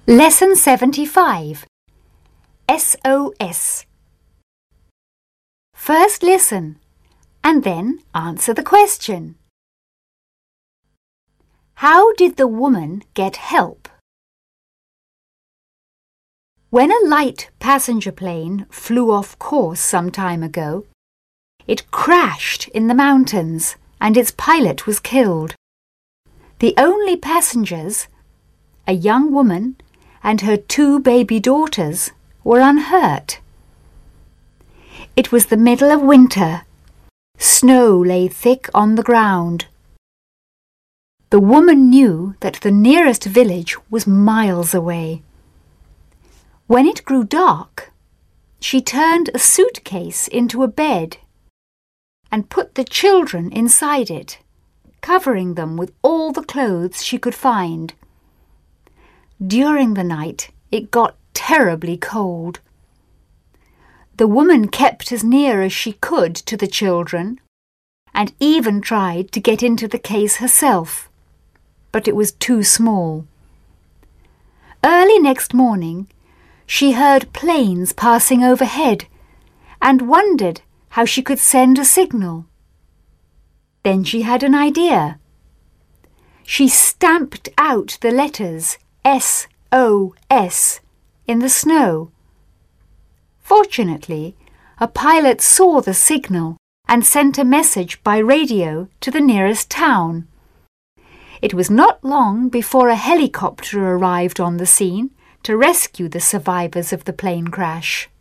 Lesson 75. SOS. First listen and then answer the question. How did the woman get help? When a light passenger plane flew off course some time ago, it crashed in the mountains and its pilot was killed. The only passengers, a young woman and her 2 baby daughters, were unhurt. It was the middle of winter. Snow lay thick on the ground. The woman knew that the nearest village was miles away. When it grew dark, she turned a suitcase into a bed and put the children inside it, covering them with all the clothes she could find. During the night, it got terribly cold. The woman kept as near as she could to the children and even tried to get into the case herself, but it was too small. Early next morning, she heard planes passing overhead and wondered how she could send a signal. Then she had an idea. She stamped out the letters SOS in the snow. Fortunately, a pilot saw the signal and sent a message by radio to the nearest town. It was not long before a helicopter arrived on the scene to rescue the survivors of the plane crash.